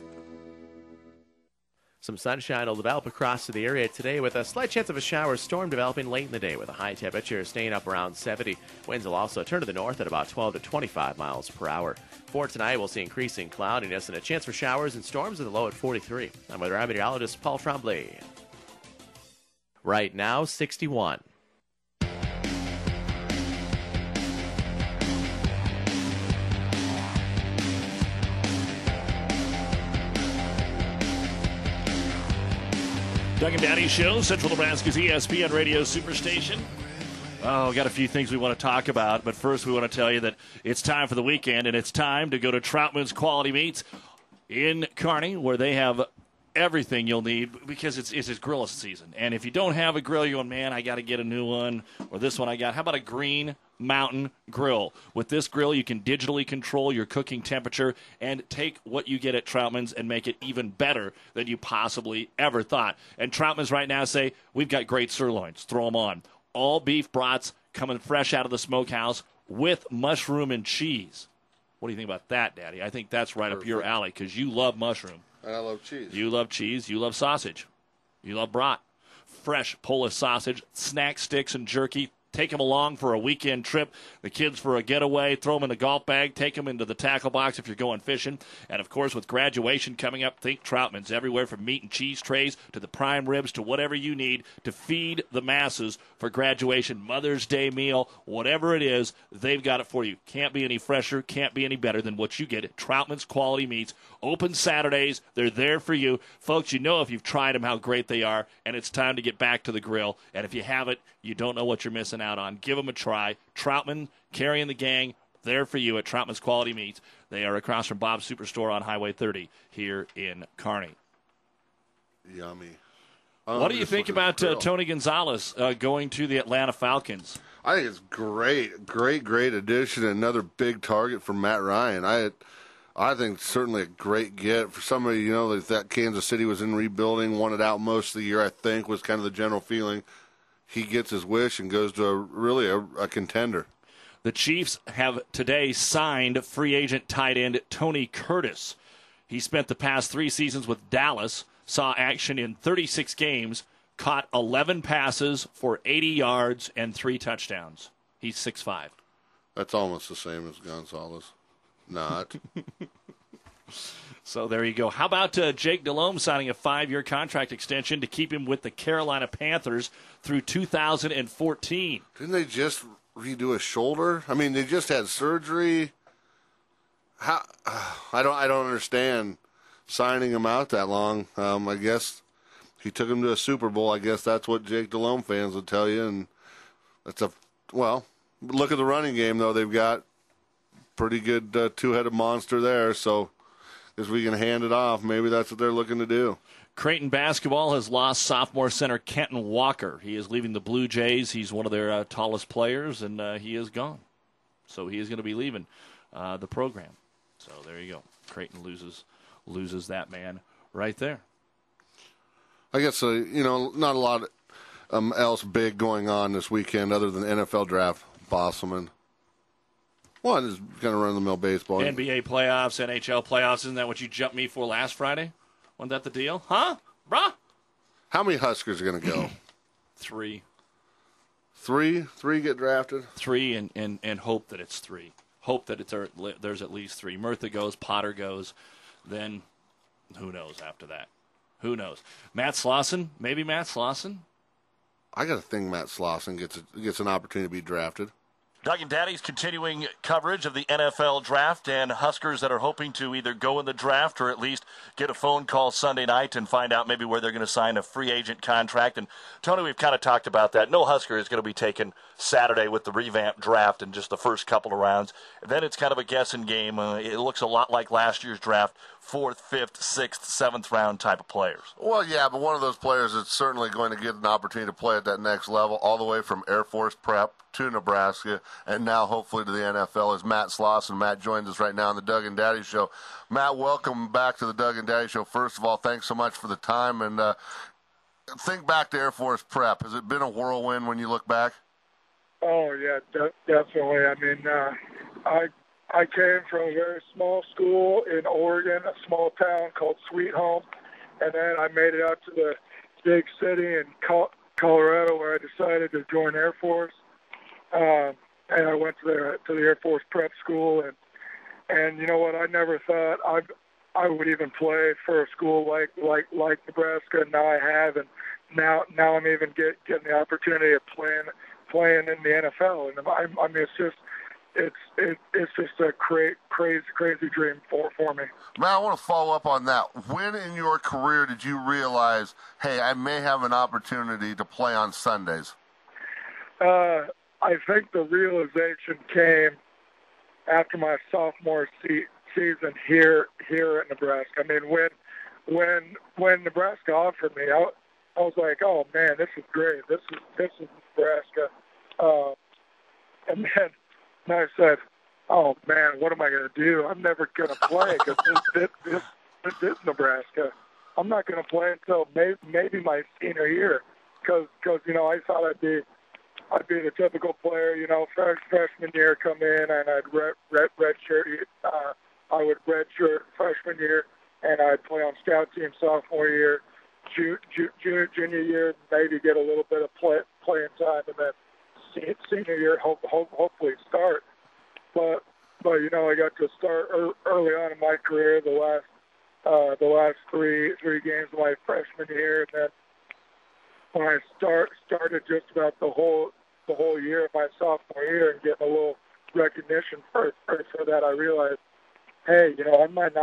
Some sunshine will develop across the area today with a slight chance of a shower storm developing late in the day with a high temperature staying up around 70. Winds will also turn to the north at about 12 to 25 miles per hour. For tonight, we'll see increasing cloudiness and a chance for showers and storms with a low at 43. I'm weather meteorologist Paul Tremblay. Right now, 61. Doug and Daddy Show, Central Nebraska's ESPN Radio Superstation. Oh, got a few things we want to talk about, but first we want to tell you that it's time for the weekend, and it's time to go to Troutman's Quality Meats in Kearney, where they have everything you'll need because it's his grill season. And if you don't have a grill, you're going, man, I got to get a new one, or this one I got. How about a Green Mountain Grill? With this grill, you can digitally control your cooking temperature and take what you get at Troutman's and make it even better than you possibly ever thought. And Troutman's right now say, we've got great sirloins. Throw them on. All beef brats coming fresh out of the smokehouse with mushroom and cheese. What do you think about that, Daddy? I think that's right up your alley because you love mushroom. And I love cheese. You love cheese. You love sausage. You love brat. Fresh Polish sausage, snack sticks, and jerky. Take them along for a weekend trip. The kids for a getaway. Throw them in a golf bag. Take them into the tackle box if you're going fishing. And, of course, with graduation coming up, think Troutman's. Everywhere from meat and cheese trays to the prime ribs to whatever you need to feed the masses for graduation, Mother's Day meal, whatever it is, they've got it for you. Can't be any fresher, can't be any better than what you get at Troutman's Quality Meats. Open Saturdays. They're there for you. Folks, you know if you've tried them how great they are, and it's time to get back to the grill. And if you haven't, you don't know what you're missing out on. Give them a try. Troutman, carrying the gang, there for you at Troutman's Quality Meats. They are across from Bob's Superstore on Highway 30 here in Kearney. Yummy. What do you think about Tony Gonzalez going to the Atlanta Falcons? I think it's great addition, another big target for Matt Ryan. I think certainly a great get for somebody, that Kansas City was in rebuilding, wanted out most of the year, I think, was kind of the general feeling. He gets his wish and goes to a contender. The Chiefs have today signed free agent tight end Tony Curtis. He spent the past 3 seasons with Dallas, saw action in 36 games, caught 11 passes for 80 yards and 3 touchdowns. He's 6'5". That's almost the same as Gonzalez. Not. So there you go. How about Jake Delhomme signing a 5-year contract extension to keep him with the Carolina Panthers through 2014? Didn't they just redo a shoulder? I mean, they just had surgery. How? I don't understand signing him out that long. I guess he took him to a Super Bowl. I guess that's what Jake Delhomme fans would tell you. And that's look at the running game, though. They've got pretty good two-headed monster there, so as we can hand it off, maybe that's what they're looking to do. Creighton basketball has lost sophomore center Kenton Walker. He is leaving the Blue Jays. He's one of their tallest players, and he is gone. So he is going to be leaving the program. So there you go. Creighton loses that man right there. I guess, not a lot else big going on this weekend other than the NFL draft, Bosselman. One is kind of run-of-the-mill baseball. NBA playoffs, NHL playoffs. Isn't that what you jumped me for last Friday? Wasn't that the deal? Huh? Bruh? How many Huskers are going to go? 3. 3? 3 get drafted? 3 and hope that it's 3. Hope that there's at least 3. Murtha goes, Potter goes. Then who knows after that? Who knows? Matt Slauson? Maybe Matt Slauson? I got to think Matt Slauson gets an opportunity to be drafted. Doug and Daddy's continuing coverage of the NFL draft and Huskers that are hoping to either go in the draft or at least get a phone call Sunday night and find out maybe where they're going to sign a free agent contract. And, Tony, we've kind of talked about that. No Husker is going to be taken Saturday with the revamped draft in just the first couple of rounds. And then it's kind of a guessing game. It looks a lot like last year's draft, 4th, 5th, 6th, 7th round type of players. Well, yeah, but one of those players that's certainly going to get an opportunity to play at that next level, all the way from Air Force prep to Nebraska, and now hopefully to the NFL, is Matt Slauson. Matt joins us right now on the Doug and Daddy Show. Matt, welcome back to the Doug and Daddy Show. First of all, thanks so much for the time, and think back to Air Force prep. Has it been a whirlwind when you look back? Oh, yeah, definitely. I mean, I came from a very small school in Oregon, a small town called Sweet Home, and then I made it out to the big city in Colorado where I decided to join Air Force. And I went to the Air Force prep school, and you know what? I never thought I would even play for a school like Nebraska. And now I have, and now I'm even getting the opportunity of playing in the NFL. And I mean, it's just a crazy dream for me. Matt, I want to follow up on that. When in your career did you realize, hey, I may have an opportunity to play on Sundays? I think the realization came after my sophomore season here at Nebraska. I mean, when Nebraska offered me, I was like, oh man, this is great. This is Nebraska. And then I said, oh man, what am I going to do? I'm never going to play because this is Nebraska. I'm not going to play until maybe my senior year because I thought I'd be the typical player, freshman year come in and I'd redshirt. I would redshirt freshman year and I'd play on scout team sophomore year, junior year, maybe get a little bit of playing time, and then senior year, hopefully start. But you know, I got to start early on in my career. The last three games of my freshman year, and then when I started just about the whole year of my sophomore year and getting a little recognition for that, I realized, hey, you know, I might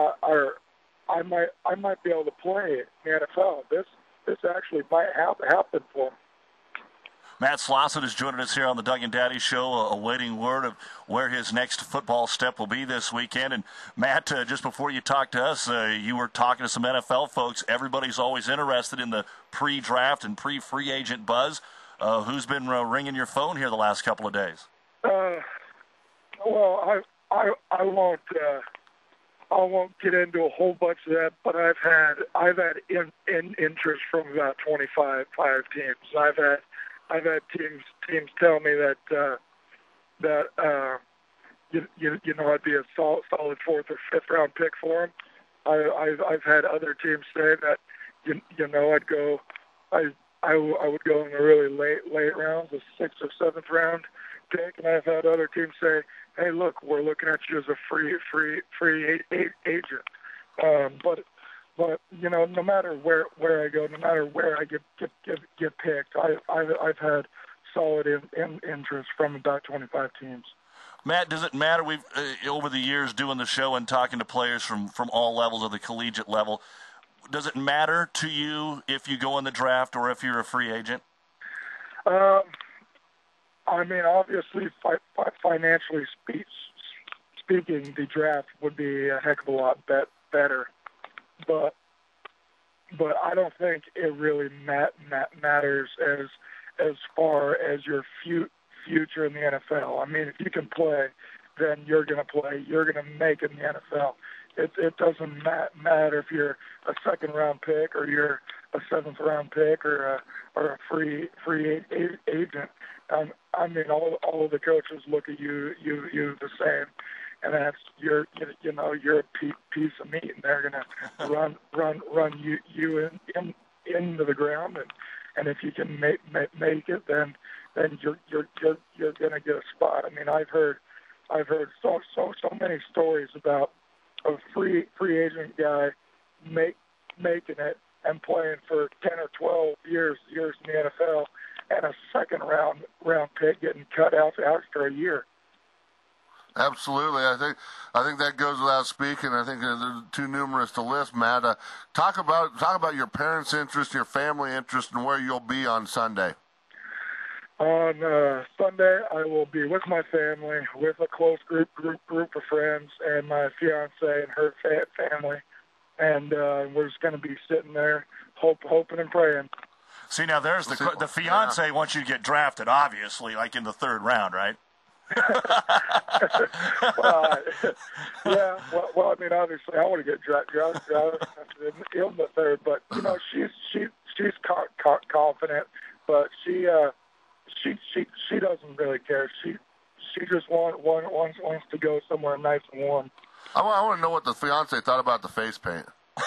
be able to play in the NFL. This actually might happen for me. Matt Slauson is joining us here on the Doug and Daddy Show, awaiting word of where his next football step will be this weekend. And Matt, just before you talked to us, you were talking to some NFL folks. Everybody's always interested in the pre-draft and pre-free agent buzz. Who's been ringing your phone here the last couple of days? Well, I won't get into a whole bunch of that, but I've had interest from about 25 teams. I've had teams tell me that you know, I'd be a solid 4th or 5th round pick for them. I've had other teams say that you know, I would go in the really late rounds, the 6th or 7th round pick, and I've had other teams say, hey, look, we're looking at you as a free agent. But you know, no matter where I go, no matter where I get picked, I've had solid interest from about 25 teams. Matt, does it matter? We've over the years doing the show and talking to players from all levels of the collegiate level. Does it matter to you if you go in the draft or if you're a free agent? I mean, obviously, financially speaking, the draft would be a heck of a lot better. But I don't think it really matters as far as your future in the NFL. I mean, if you can play, then you're going to play. You're going to make it in the NFL. It doesn't matter if you're a 2nd round pick or you're a 7th round pick or a free agent. I mean, all of the coaches look at you the same, and that's you're a piece of meat, and they're gonna run you into the ground, and if you can make it, then you're gonna get a spot. I mean, I've heard so many stories about a free agent guy making it and playing for 10 or 12 years in the NFL, and a 2nd round pick getting cut out after a year. Absolutely, I think that goes without speaking. I think they're too numerous to list. Matt, talk about your parents' interest, your family interest, and where you'll be on Sunday. On Sunday, I will be with my family, with a close group of friends, and my fiance and her family, and we're just going to be sitting there, hoping and praying. See, now there's the fiance wants you to get drafted, obviously, like in the 3rd round, right? Yeah. Well, I mean, obviously, I want to get drafted in the 3rd, but you know, she's confident, but she doesn't really care. She just wants to go somewhere nice and warm. I want to know what the fiance thought about the face paint.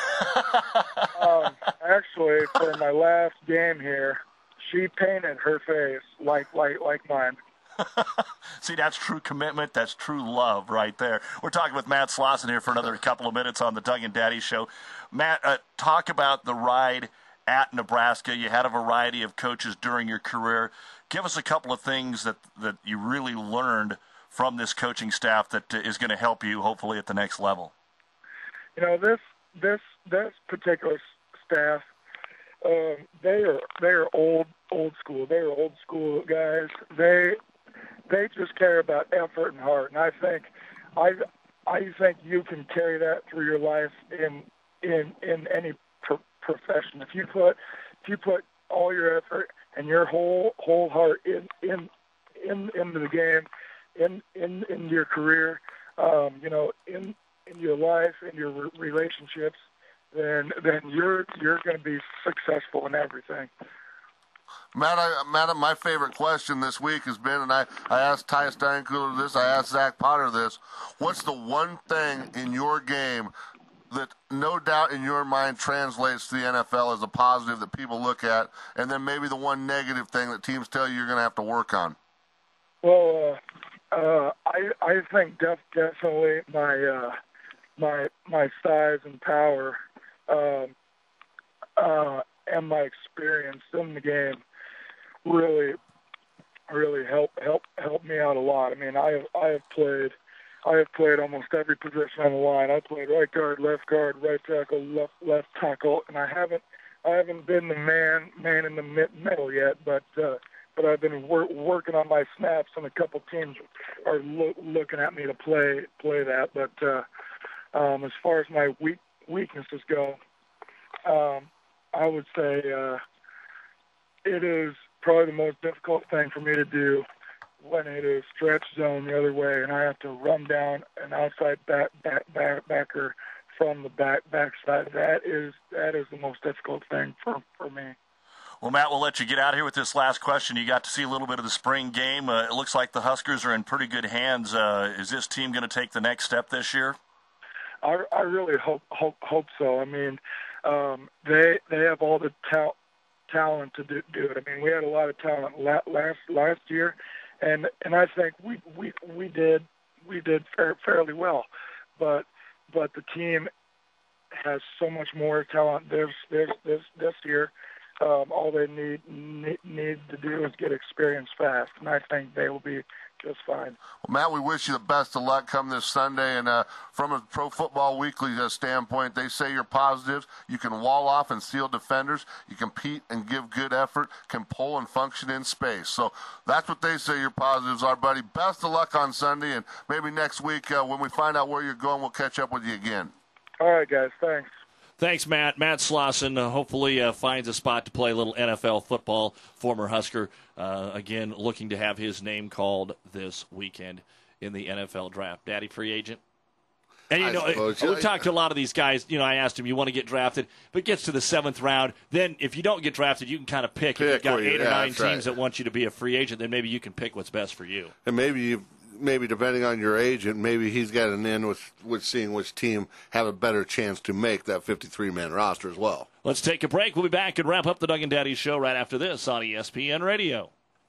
Actually, for my last game here, she painted her face like mine. See, that's true commitment. That's true love right there. We're talking with Matt Slauson here for another couple of minutes on the Doug and Daddy Show. Matt, talk about the ride at Nebraska. You had a variety of coaches during your career. Give us a couple of things that you really learned from this coaching staff that is going to help you, hopefully, at the next level. You know, this particular staff, they are old school. They are old school guys. They just care about effort and heart, and I think you can carry that through your life in any profession. If you put all your effort and your whole heart into the game, in your career, you know, in your life, in your relationships, then you're going to be successful in everything. Matt, my favorite question this week has been, and I asked Ty Steinkühler this, I asked Zach Potter this, what's the one thing in your game that no doubt in your mind translates to the NFL as a positive that people look at, and then maybe the one negative thing that teams tell you you're going to have to work on? Well, I think definitely my size and power, and my experience in the game really helped me out a lot. I mean, I have played almost every position on the line. I played right guard, right tackle, left tackle, and I haven't been the man in the middle yet, but I've been working on my snaps, and a couple teams are looking at me to play that. But as far as my weaknesses go, I would say it is probably the most difficult thing for me to do when it is stretch zone the other way, and I have to run down an outside backer from the backside. That is the most difficult thing for me. Well, Matt, we'll let you get out of here with this last question. You got to see a little bit of the spring game. It looks like the Huskers are in pretty good hands. Is this team going to take the next step this year? I really hope so. I mean, they have all the talent to do it. I mean, we had a lot of talent last year, and I think we did fairly well, but the team has so much more talent this year. All they need to do is get experience fast, and I think they will be just fine. Well, Matt, we wish you the best of luck come this Sunday. And from a Pro Football Weekly standpoint, they say you're positive. You can wall off and seal defenders. You compete and give good effort, can pull and function in space. So that's what they say your positives are, buddy. Best of luck on Sunday, and maybe next week when we find out where you're going, we'll catch up with you again. All right, guys. Thanks. Thanks, Matt. Matt Slauson hopefully finds a spot to play a little NFL football, former Husker. Again, looking to have his name called this weekend in the NFL draft. Daddy free agent? And, we've talked to a lot of these guys. I asked him, you want to get drafted? But it gets to the 7th round. Then if you don't get drafted, you can kind of pick. If you've got 8 or 9 teams that want you to be a free agent, then maybe you can pick what's best for you. And maybe depending on your agent, maybe he's got an in with seeing which team have a better chance to make that 53-man roster as well. Let's take a break. We'll be back and wrap up the Doug and Daddy Show right after this on ESPN Radio.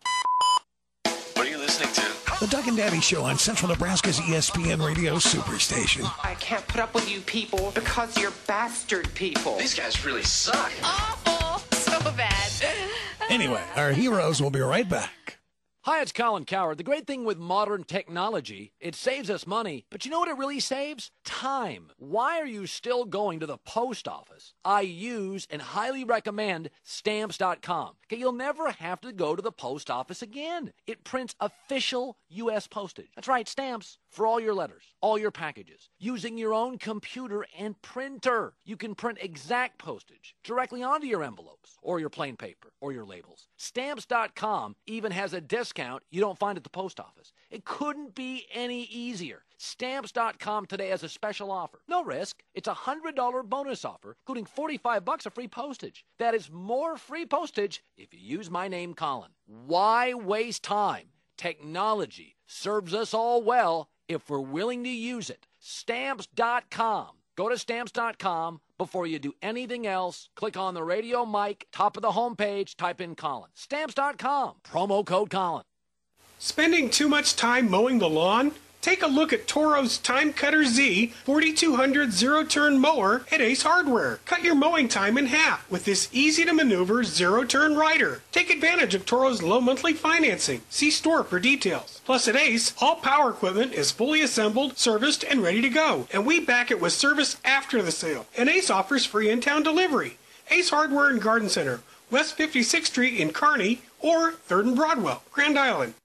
What are you listening to? The Doug and Daddy Show on Central Nebraska's ESPN Radio Superstation. I can't put up with you people because you're bastard people. These guys really suck. Awful. So bad. Anyway, our heroes will be right back. Hi, it's Colin Cowherd. The great thing with modern technology, it saves us money. But you know what it really saves? Time. Why are you still going to the post office? I use and highly recommend Stamps.com. Okay, you'll never have to go to the post office again. It prints official U.S. postage. That's right, stamps for all your letters, all your packages, using your own computer and printer. You can print exact postage directly onto your envelopes or your plain paper or your labels. Stamps.com even has a discount you don't find at the post office. It couldn't be any easier. Stamps.com today has a special offer. No risk. It's a $100 bonus offer, including $45 of free postage. That is more free postage if you use my name, Colin. Why waste time? Technology serves us all well if we're willing to use it. Stamps.com. Go to Stamps.com. Before you do anything else, click on the radio mic, top of the homepage, type in Colin. Stamps.com. Promo code Colin. Spending too much time mowing the lawn? Take a look at Toro's Time Cutter Z 4200 zero-turn mower at Ace Hardware. Cut your mowing time in half with this easy-to-maneuver zero-turn rider. Take advantage of Toro's low monthly financing. See store for details. Plus at Ace, all power equipment is fully assembled, serviced, and ready to go. And we back it with service after the sale. And Ace offers free in-town delivery. Ace Hardware and Garden Center, West 56th Street in Kearney, or 3rd and Broadwell, Grand Island.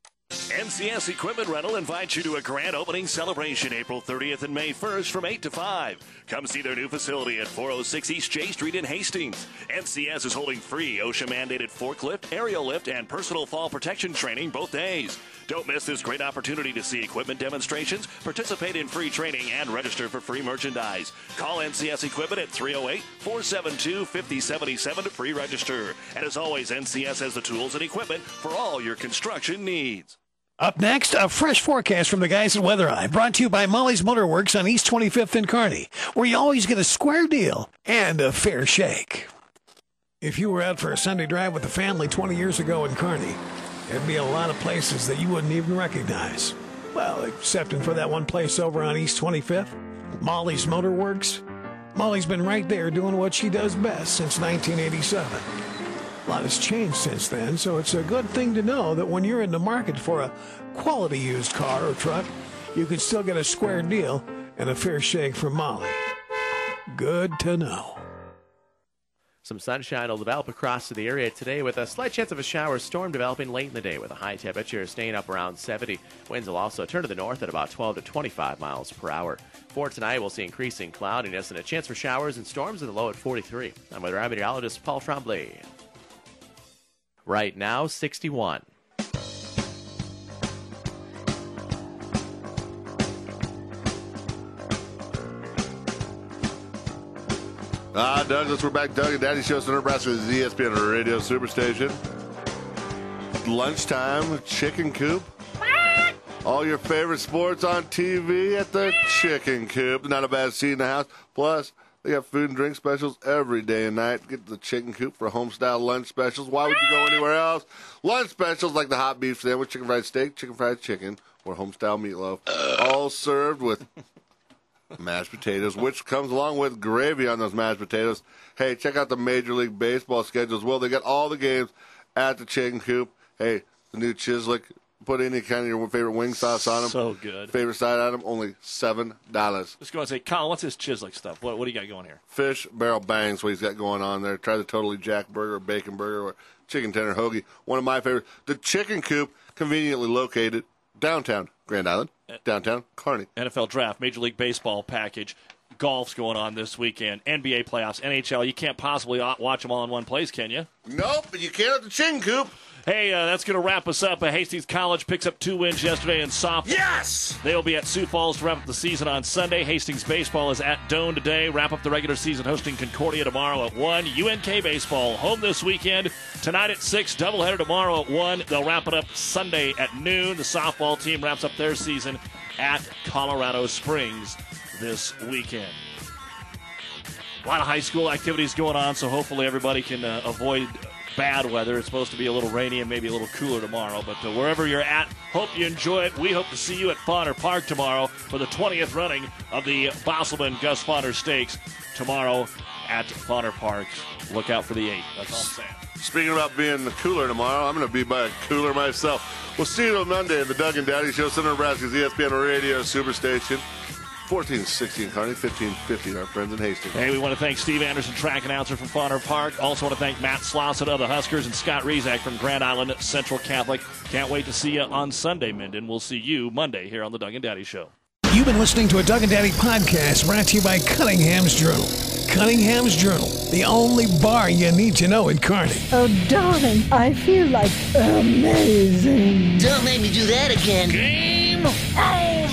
NCS Equipment Rental invites you to a grand opening celebration April 30th and May 1st from 8 to 5. Come see their new facility at 406 East J Street in Hastings. NCS is holding free OSHA-mandated forklift, aerial lift, and personal fall protection training both days. Don't miss this great opportunity to see equipment demonstrations, participate in free training, and register for free merchandise. Call NCS Equipment at 308-472-5077 to pre-register. And as always, NCS has the tools and equipment for all your construction needs. Up next, a fresh forecast from the guys at Weather Eye, brought to you by Molly's Motorworks on East 25th in Kearney, where you always get a square deal and a fair shake. If you were out for a Sunday drive with the family 20 years ago in Kearney, there'd be a lot of places that you wouldn't even recognize. Well, excepting for that one place over on East 25th, Molly's Motor Works. Molly's been right there doing what she does best since 1987. A lot has changed since then, so it's a good thing to know that when you're in the market for a quality used car or truck, you can still get a square deal and a fair shake from Molly. Good to know. Some sunshine will develop across the area today with a slight chance of a shower storm developing late in the day with a high temperature staying up around 70. Winds will also turn to the north at about 12 to 25 miles per hour. For tonight, we'll see increasing cloudiness and a chance for showers and storms at the low at 43. I'm weather meteorologist Paul Tremblay. Right now, 61. Douglas, we're back. Doug and Daddy Show, Nebraska, the ESPN Radio Superstation. Lunchtime, Chicken Coop. All your favorite sports on TV at the Chicken Coop. Not a bad seat in the house. Plus, they have food and drink specials every day and night. Get to the Chicken Coop for home-style lunch specials. Why would you go anywhere else? Lunch specials like the hot beef sandwich, chicken fried steak, chicken fried chicken, or home-style meatloaf. All served with mashed potatoes, which comes along with gravy on those mashed potatoes. Hey, check out the Major League Baseball schedules. Well, they got all the games at the Chicken Coop. Hey, the new Chislic. Put any kind of your favorite wing sauce on them. So good. Favorite side item, only $7. Just go and say, Colin, what's this Chislic stuff? What do you got going here? Fish barrel bangs, what he's got going on there. Try the Totally Jack burger, or bacon burger, or chicken tender hoagie. One of my favorites. The Chicken Coop, conveniently located downtown Grand Island, downtown Kearney. NFL Draft, Major League Baseball package. Golf's going on this weekend. NBA playoffs, NHL. You can't possibly watch them all in one place, can you? Nope, but you can at the Chicken Coop. Hey, that's going to wrap us up. Hastings College picks up 2 wins yesterday in softball. Yes! They'll be at Sioux Falls to wrap up the season on Sunday. Hastings baseball is at Doane today. Wrap up the regular season hosting Concordia tomorrow at 1. UNK baseball home this weekend. Tonight at 6. Doubleheader tomorrow at 1. They'll wrap it up Sunday at noon. The softball team wraps up their season at Colorado Springs this weekend. A lot of high school activities going on, so hopefully everybody can avoid bad weather. It's supposed to be a little rainy and maybe a little cooler tomorrow, but wherever you're at, hope you enjoy it. We hope to see you at Bonner Park tomorrow for the 20th running of the Bosselman Gus Bonner Stakes tomorrow at Bonner Park. Look out for the 8. That's all I'm saying. Speaking about being cooler tomorrow, I'm going to be by a cooler myself. We'll see you on Monday at the Doug and Daddy Show, Central Nebraska's ESPN Radio Superstation. 1460 in Kearney, 1550 our friends in Hastings. Hey, we want to thank Steve Anderson, track announcer from Bonner Park. Also want to thank Matt Slauson of the Huskers and Scott Rezak from Grand Island Central Catholic. Can't wait to see you on Sunday, Minden. We'll see you Monday here on the Doug and Daddy Show. You've been listening to a Doug and Daddy podcast brought to you by Cunningham's Journal. Cunningham's Journal, the only bar you need to know in Kearney. Oh, darling, I feel like amazing. Don't make me do that again. Game over.